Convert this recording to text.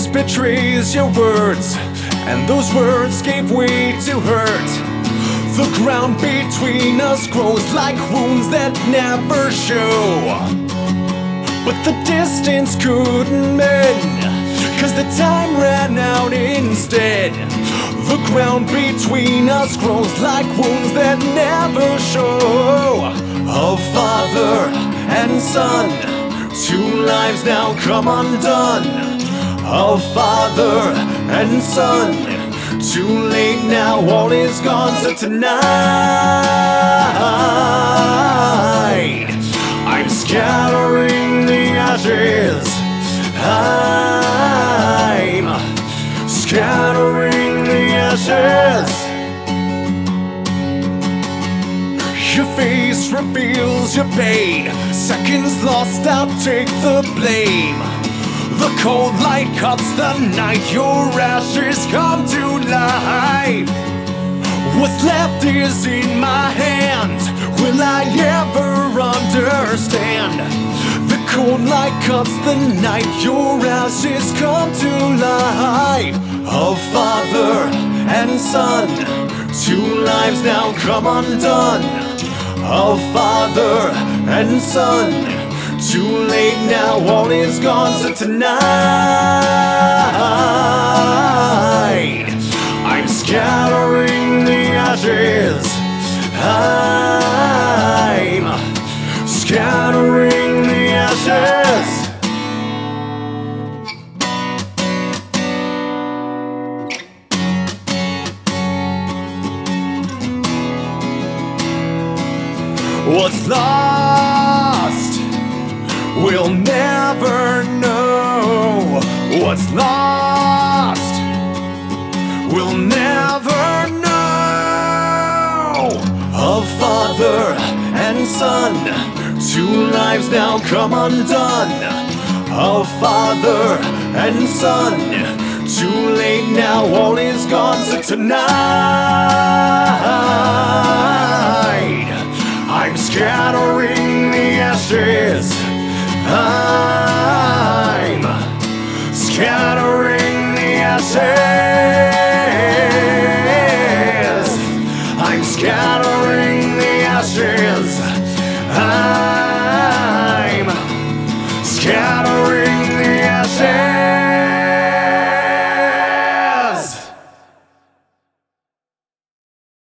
betrays your words, and those words gave way to hurt. The ground between us grows like wounds that never show, but the distance couldn't mend, 'cause the time ran out instead. The ground between us grows like wounds that never show. A father and son, two lives now come undone. A father and son, too late now, all is gone. So tonight I'm scattering the ashes. I'm scattering the ashes. Your face reveals your pain. Seconds lost, I'll take the blame. The cold light cuts the night. Your ashes come to life. What's left is in my hands. Will I ever understand? The cold light cuts the night. Your ashes come to life. A father and son, two lives now come undone. A father and son, too late now, all is gone. So tonight I'm scattering the ashes. I'm scattering the ashes. What's lost, we'll never know. What's lost, we'll never know. A father and son, two lives now come undone. A father and son, too late now, all is gone. So tonight I'm scattering the ashes. I'm scattering the ashes.